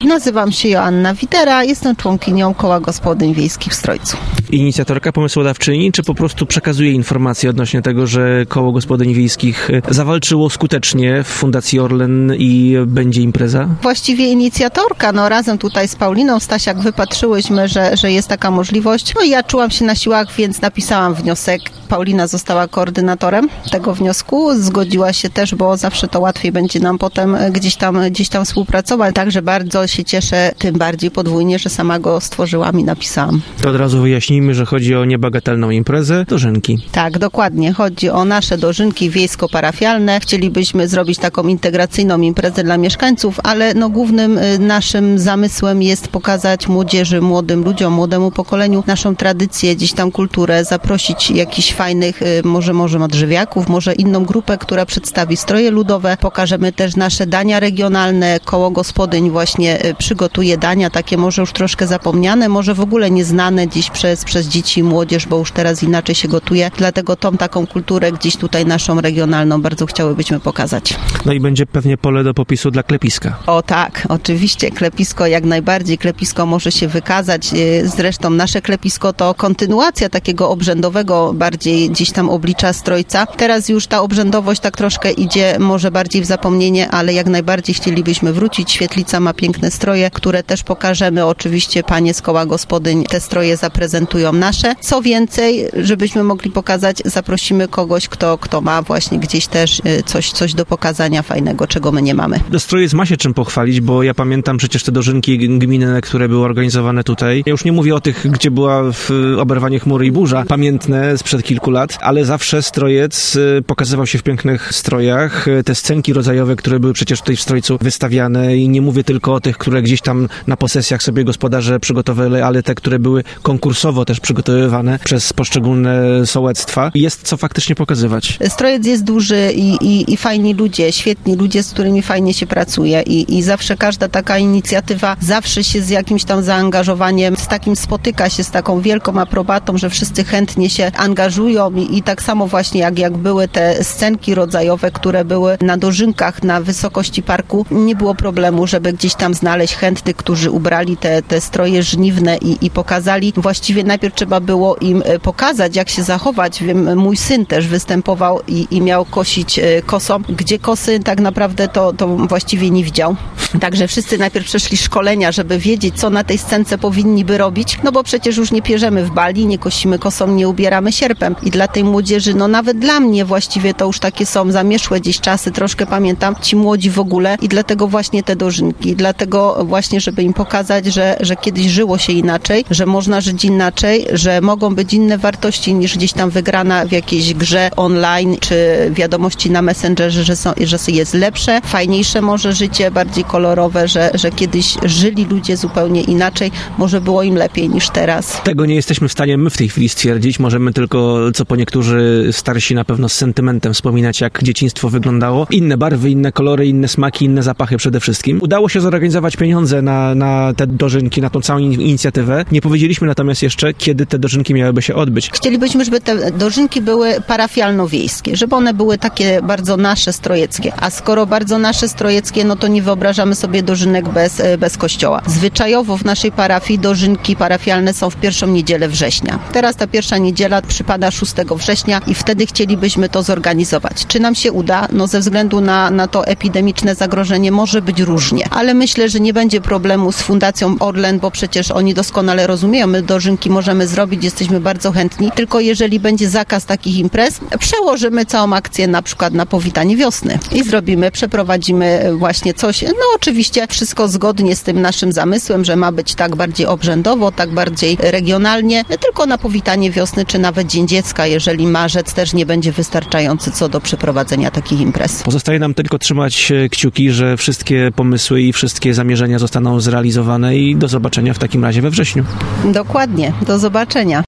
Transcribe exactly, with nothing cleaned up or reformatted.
Nazywam się Joanna Widera, jestem członkinią Koła Gospodyń Wiejskich w Strojcu. Inicjatorka, pomysłodawczyni, czy po prostu przekazuje informacje odnośnie tego, że Koło Gospodyń Wiejskich zawalczyło skutecznie w Fundacji Orlen i będzie impreza? Właściwie inicjatorka, no razem tutaj z Pauliną Stasiak wypatrzyłyśmy, że, że jest taka możliwość. No i ja czułam się na siłach, więc napisałam wniosek. Paulina została koordynatorem tego wniosku, zgodziła się też, bo zawsze to łatwiej będzie nam potem gdzieś tam, gdzieś tam współpracować. Także bardzo się cieszę, tym bardziej podwójnie, że sama go stworzyłam i napisałam. To od razu wyjaśnijmy, że chodzi o niebagatelną imprezę, dożynki. Tak, dokładnie. Chodzi o nasze dożynki wiejsko-parafialne. Chcielibyśmy zrobić taką integracyjną imprezę dla mieszkańców, ale no głównym naszym zamysłem jest pokazać młodzieży, młodym ludziom, młodemu pokoleniu naszą tradycję, gdzieś tam kulturę, zaprosić jakichś fajnych, może może odżywiaków, może inną grupę, która przedstawi stroje ludowe. Pokażemy też nasze dania regionalne. Koło Gospodyń właśnie przygotuje dania, takie może już troszkę zapomniane, może w ogóle nieznane dziś przez, przez dzieci i młodzież, bo już teraz inaczej się gotuje. Dlatego tą taką kulturę gdzieś tutaj naszą regionalną bardzo chciałybyśmy pokazać. No i będzie pewnie pole do popisu dla klepiska. O tak, oczywiście. Klepisko jak najbardziej. Klepisko może się wykazać. Zresztą nasze klepisko to kontynuacja takiego obrzędowego bardziej gdzieś tam oblicza Strojca. Teraz już ta obrzędowość tak troszkę idzie może bardziej w zapomnienie, ale jak najbardziej chcielibyśmy wrócić. Świetlica ma piękne stroje, które też pokażemy. Oczywiście panie z Koła Gospodyń te stroje zaprezentują nasze. Co więcej, żebyśmy mogli pokazać, zaprosimy kogoś, kto, kto ma właśnie gdzieś też coś, coś do pokazania fajnego, czego my nie mamy. Strojec ma się czym pochwalić, bo ja pamiętam przecież te dożynki gminne, które były organizowane tutaj. Ja już nie mówię o tych, gdzie była w oberwanie chmury i burza, pamiętne sprzed kilku lat, ale zawsze Strojec pokazywał się w pięknych strojach. Te scenki rodzajowe, które były przecież tutaj w Strojcu wystawiane i nie mówię tylko o tych, które gdzieś tam na posesjach sobie gospodarze przygotowali, ale te, które były konkursowo też przygotowywane przez poszczególne sołectwa. Jest co faktycznie pokazywać. Strojec jest duży i, i, i fajni ludzie, świetni ludzie, z którymi fajnie się pracuje i, i zawsze każda taka inicjatywa zawsze się z jakimś tam zaangażowaniem, z takim spotyka się z taką wielką aprobatą, że wszyscy chętnie się angażują i, i tak samo właśnie jak, jak były te scenki rodzajowe, które były na dożynkach na wysokości parku, nie było problemu, żeby gdzieś tam znaleźć chętnych, którzy ubrali te, te stroje żniwne i, i pokazali. Właściwie najpierw trzeba było im pokazać, jak się zachować. Wiem, mój syn też występował i, i miał kosić kosą, gdzie kosy tak naprawdę to, to właściwie nie widział. Także wszyscy najpierw przeszli szkolenia, żeby wiedzieć, co na tej scence powinni by robić, no bo przecież już nie pierzemy w bali, nie kosimy kosą, nie ubieramy sierpem. I dla tej młodzieży, no nawet dla mnie właściwie to już takie są zamieszłe gdzieś czasy, troszkę pamiętam, ci młodzi w ogóle i dlatego właśnie te dożynki, dlatego właśnie, żeby im pokazać, że, że kiedyś żyło się inaczej, że można żyć inaczej, że mogą być inne wartości niż gdzieś tam wygrana w jakiejś grze online, czy wiadomości na Messengerze, że, są, że jest lepsze, fajniejsze może życie, bardziej kolorowe, że, że kiedyś żyli ludzie zupełnie inaczej, może było im lepiej niż teraz. Tego nie jesteśmy w stanie my w tej chwili stwierdzić, możemy tylko, co po niektórzy starsi na pewno z sentymentem wspominać, jak dzieciństwo wyglądało. Inne barwy, inne kolory, inne smaki, inne zapachy przede wszystkim. Udało się zorganizować pieniądze na, na te dożynki, na tą całą inicjatywę. Nie powiedzieliśmy natomiast jeszcze, kiedy te dożynki miałyby się odbyć. Chcielibyśmy, żeby te dożynki były parafialno-wiejskie, żeby one były takie bardzo nasze strojeckie. A skoro bardzo nasze strojeckie, no to nie wyobrażamy sobie dożynek bez, bez kościoła. Zwyczajowo w naszej parafii dożynki parafialne są w pierwszą niedzielę września. Teraz ta pierwsza niedziela przypada szóstego września i wtedy chcielibyśmy to zorganizować. Czy nam się uda? No ze względu na, na to epidemiczne zagrożenie może być różnie, ale myślę, że nie będzie problemu z Fundacją Orlen, bo przecież oni doskonale rozumieją, my dożynki możemy zrobić, jesteśmy bardzo chętni, tylko jeżeli będzie zakaz takich imprez, przełożymy całą akcję na przykład na powitanie wiosny i zrobimy, przeprowadzimy właśnie coś, no oczywiście wszystko zgodnie z tym naszym zamysłem, że ma być tak bardziej obrzędowo, tak bardziej regionalnie, tylko na powitanie wiosny, czy nawet Dzień Dziecka, jeżeli marzec też nie będzie wystarczający co do przeprowadzenia takich imprez. Pozostaje nam tylko trzymać kciuki, że wszystkie pomysły i wszystkie zamierzenia zostaną zrealizowane i do zobaczenia w takim razie we wrześniu. Dokładnie, do zobaczenia.